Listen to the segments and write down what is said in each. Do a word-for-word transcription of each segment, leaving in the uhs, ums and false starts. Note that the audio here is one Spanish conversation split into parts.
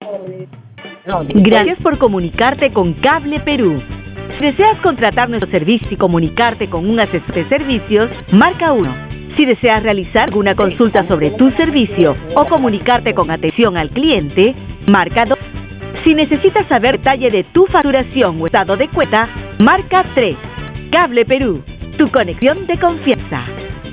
Gracias por comunicarte con Cable Perú. Si deseas contratar nuestro servicio y comunicarte con un asesor de servicios, marca uno. Si deseas realizar alguna consulta sobre tu servicio o comunicarte con atención al cliente, marca dos. Si necesitas saber detalle de tu facturación o estado de cuenta, marca tres. Cable Perú, tu conexión de confianza.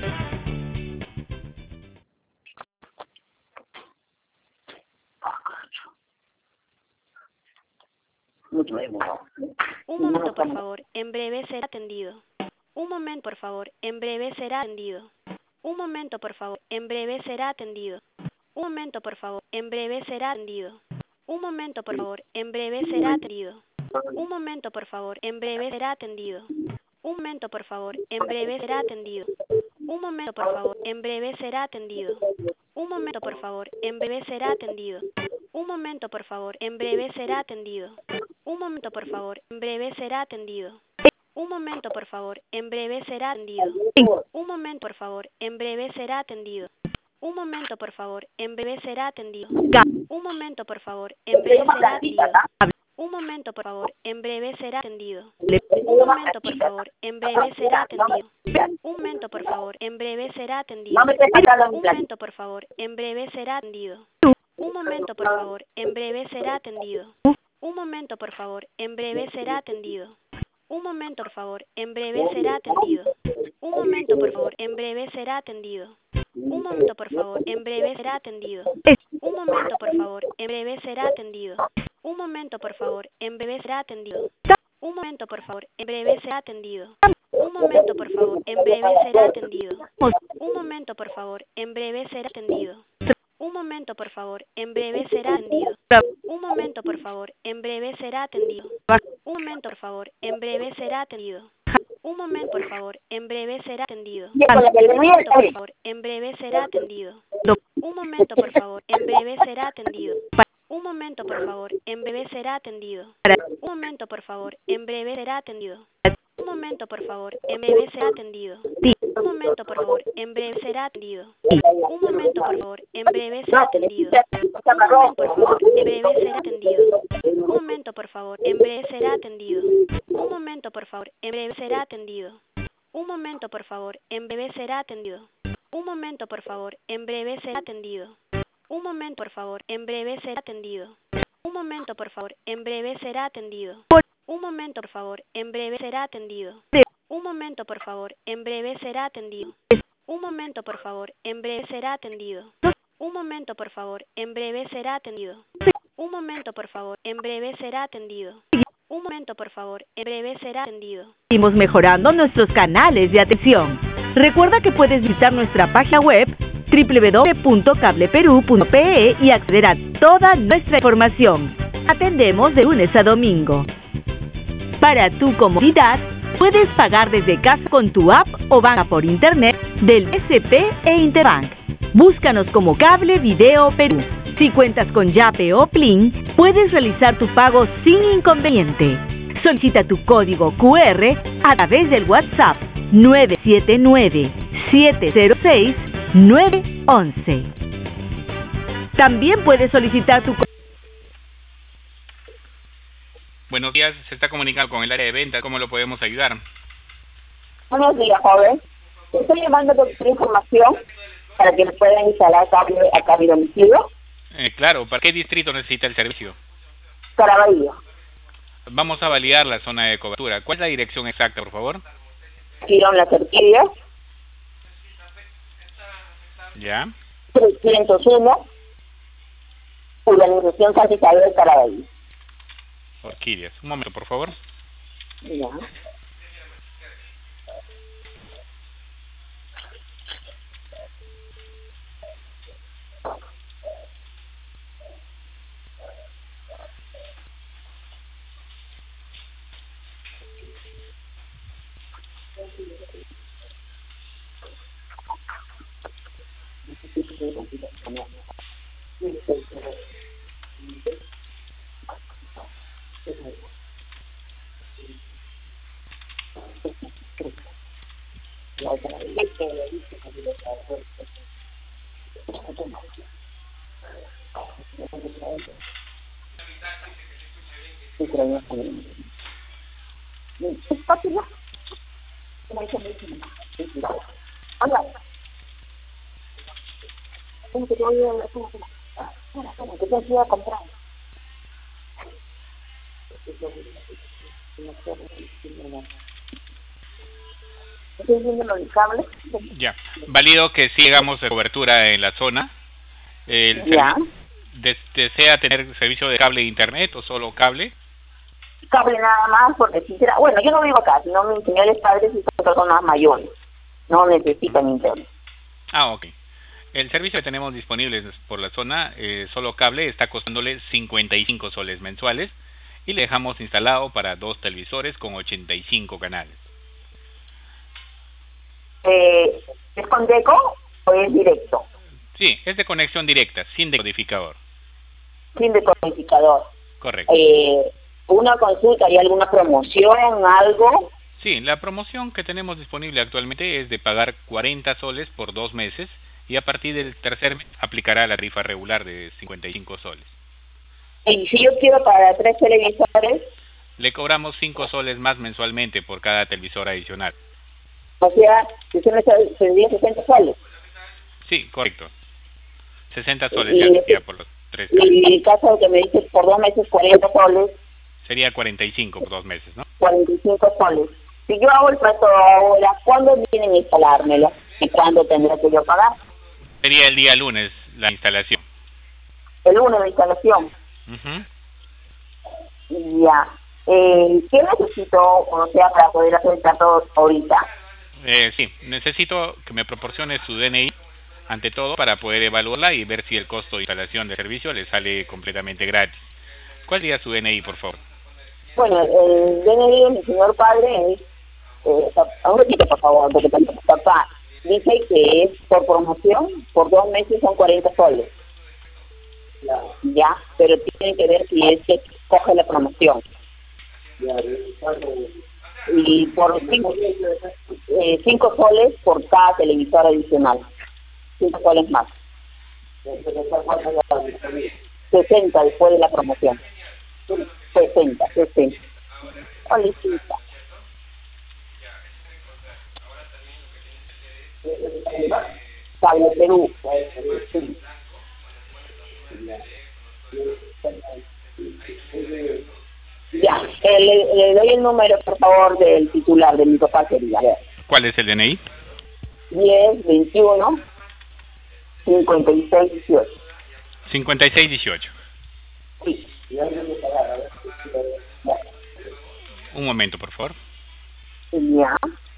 Un momento, por favor. En breve será atendido. Un momento, por favor. En breve será atendido. Un momento, por favor. En breve será atendido. Un momento, por favor. En breve será atendido. Un momento, por favor. En breve será atendido. Un momento, por favor. En breve será atendido. Un momento, por favor. En breve será atendido. Un momento, por favor. En breve será atendido. Un momento, por favor. En breve será atendido. Un momento, por favor. En breve será atendido. Un momento, por favor. En breve será atendido. Un momento, por favor. En breve será atendido. Un momento, por favor. En breve será atendido. Un momento, por favor. En breve será atendido. Un momento, por favor. En breve será atendido. Un momento, por favor. En breve será atendido. Un momento, por favor. En breve será atendido. Un momento, por favor. En breve será atendido. Un momento, por favor. En breve será atendido. Un momento, por favor. En breve será atendido. Un momento, por favor. En breve será atendido. Un momento, por favor. En breve será atendido. Un momento, por favor. En breve será atendido. Un momento, por favor. En breve será atendido. Un momento, por favor. En breve será atendido. Un momento, por favor. En breve será atendido. Un momento, por favor. En breve será atendido. Un momento, por favor. En breve será atendido. Un momento, por favor. En breve será atendido. Un momento, por favor. En breve será atendido. Un momento, por favor. En breve será atendido. Un momento, por favor. En breve será atendido. Un momento, por favor. En breve será atendido. Un momento, por favor. En breve será atendido. Un momento, por favor. En breve será atendido. Un momento, por favor. En breve será atendido. Un momento, por favor. En breve será atendido. Un momento, por favor. En breve será atendido. Un momento, por favor. En breve será atendido. Un momento, por favor. En breve será atendido. Un momento, por favor. En breve será atendido. Un momento, por favor. En breve será atendido. Un momento, por favor. En breve será atendido. Un momento, por favor. En breve será atendido. Un momento, por favor. En breve será atendido. Un momento, por favor. En breve será atendido. Un momento, por favor. En breve será atendido. Un momento, por favor. En breve será atendido. Un momento, por favor. En breve será atendido. Un momento, por favor. En breve será atendido. Un momento, por favor. En breve será atendido. Un momento, por favor. En breve será atendido. Un momento, por favor. En breve será atendido. Seguimos mejorando nuestros canales de atención. Recuerda que puedes visitar nuestra página web doble u doble u doble u punto cable perú punto pe e y acceder a toda nuestra información. Atendemos de lunes a domingo. Para tu comodidad, puedes pagar desde casa con tu app o banca por internet del S P e Interbank. Búscanos como Cable Video Perú. Si cuentas con Yape o Plin, puedes realizar tu pago sin inconveniente. Solicita tu código cu erre a través del WhatsApp nueve siete nueve, siete cero seis, nueve once. También puedes solicitar tu... Buenos días, se está comunicando con el área de venta. ¿Cómo lo podemos ayudar? Buenos días, joven. Estoy llamando por tu información para que le puedan instalar cable acá a mi domicilio. Eh, claro, ¿para qué distrito necesita el servicio? Caraballo. Vamos a validar la zona de cobertura. ¿Cuál es la dirección exacta, por favor? Girón Las Orquídeas. Ya. trescientos uno. Urbanización Santa Isabel de Caraballo. Orquídeas. Un momento, por favor. Ya. Es fácil, ¿no? Hola. ¿Cómo que te voy a ir a ¿Qué te voy a comprar? ¿Estoy viendo los cables? Ya. Válido que sí hagamos de cobertura en la zona. El Ya. des ¿Desea tener servicio de cable e internet o solo cable? Cable nada más, porque sincera, bueno, yo no vivo acá, sino mis señores padres y son personas mayores, no necesitan internet. Ah, ok. El servicio que tenemos disponible por la zona, eh, solo cable, está costándole cincuenta y cinco soles mensuales y le dejamos instalado para dos televisores con ochenta y cinco canales. Eh, ¿Es con deco o es directo? Sí, es de conexión directa, sin decodificador. Sin decodificador. Correcto. Eh, una consulta, ¿hay alguna promoción, algo? Sí, la promoción que tenemos disponible actualmente es de pagar cuarenta soles por dos meses y a partir del tercer mes aplicará la tarifa regular de cincuenta y cinco soles. Y si yo quiero para tres televisores, le cobramos cinco soles más mensualmente por cada televisor adicional. O sea, si se me tendría sesenta soles. Sí, correcto. sesenta soles y, ya sería por los tres casos. cables. Y el caso que me dices por dos meses, cuarenta soles. Sería cuarenta y cinco por dos meses, ¿no? cuarenta y cinco soles. Si yo hago el trato ahora, ¿cuándo vienen a instalármelo? ¿Y cuándo tendré que yo pagar? Sería el día lunes la instalación. El lunes de instalación. Uh-huh. Ya. Eh, ¿Qué necesito, o sea, para poder hacer el trato ahorita? Eh, sí, necesito que me proporcione su D N I, ante todo, para poder evaluarla y ver si el costo de instalación del servicio le sale completamente gratis. ¿Cuál sería su D N I, por favor? Bueno, el D N I de mi señor padre es... Eh, un ratito, por favor, porque papá dice que es por promoción, por dos meses son cuarenta soles. Ya, pero tiene que ver si es que coge la promoción. Y por cinco, eh, cinco soles por cada televisor adicional. Cinco soles más. sesenta después de la promoción. sesenta, sesenta. Solicita. Cable Perú. Sí. Ya, eh, le, le doy el número, por favor, del titular de mi papá, querida. ¿Cuál es el D N I? diez, veintiuno, cincuenta y seis, dieciocho. cincuenta y seis dieciocho. Sí. Un momento, por favor. Ya.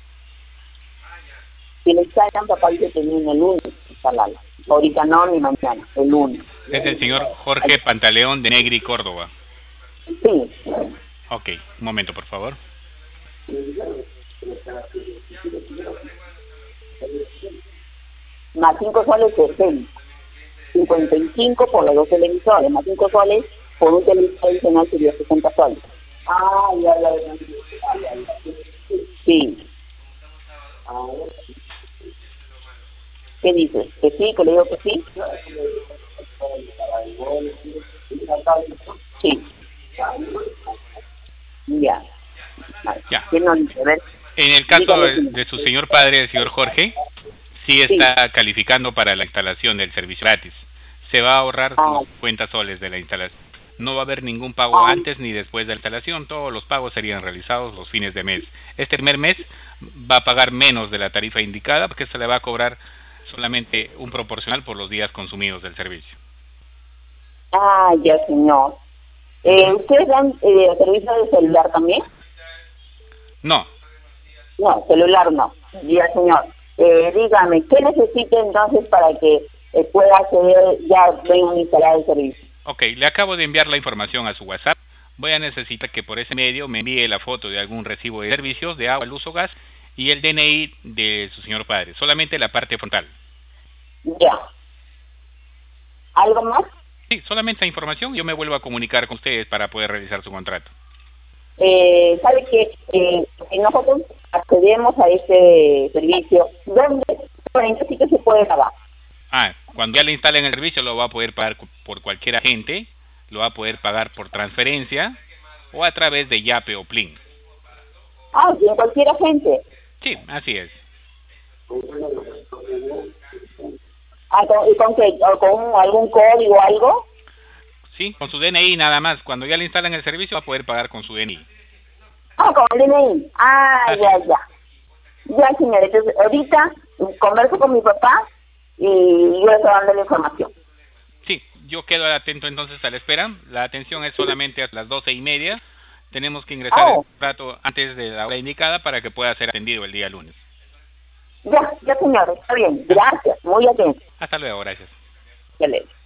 Si le instalan, papá dice que viene el lunes instalarla. Ahorita no, ni mañana, el lunes. Es el señor Jorge Pantaleón de Negri, Córdoba. Sí. Ok, un momento, por favor. Más cinco soles, sesenta. cincuenta y cinco por los dos televisores, más cinco soles por un televisor adicional sería sesenta soles. Ah, ya, ya, ya. Sí. ¿Qué dices? ¿Que sí? ¿Que le digo que sí? Sí. Ya. Ya. ¿Quién no dice? A ver. En el caso de, de su señor padre, el señor Jorge, sí está sí. calificando para la instalación del servicio gratis. Se va a ahorrar ah. los cincuenta soles de la instalación. No va a haber ningún pago ah. antes ni después de la instalación. Todos los pagos serían realizados los fines de mes. Este primer mes va a pagar menos de la tarifa indicada porque se le va a cobrar solamente un proporcional por los días consumidos del servicio. Ah, ya, señor. Eh, ¿Ustedes dan eh, servicio de celular también? No. No, celular no. Ya, señor. Eh, dígame, ¿qué necesita entonces para que eh, pueda acceder, ya vengan a instalar el servicio? Ok, le acabo de enviar la información a su WhatsApp. Voy a necesitar que por ese medio me envíe la foto de algún recibo de servicios de agua, luz o gas y el D N I de su señor padre, solamente la parte frontal. Ya. ¿Algo más? Sí, solamente esa información. Yo me vuelvo a comunicar con ustedes para poder realizar su contrato. Eh, ¿Sabe que eh, nosotros accedemos a ese servicio? ¿Dónde? ¿En qué sitio se puede pagar? Ah, cuando ya le instalen el servicio lo va a poder pagar por cualquier agente, lo va a poder pagar por transferencia o a través de Yape o Plin. Ah, sí, en cualquier agente. Sí, así es. Ah, ¿con, ¿y con qué? ¿Con algún código o algo? Sí, con su D N I nada más. Cuando ya le instalan el servicio va a poder pagar con su D N I. Ah, con el D N I. Ah, Así ya, es. ya. Ya, señor. Entonces, ahorita converso con mi papá y yo le estoy dando la información. Sí, yo quedo atento entonces a la espera. La atención es solamente a las doce y media. Tenemos que ingresar Oh. el rato antes de la hora indicada para que pueda ser atendido el día lunes. Ya, ya, señor. Está bien. Gracias. Muy atento. Hasta luego, gracias. Ya le-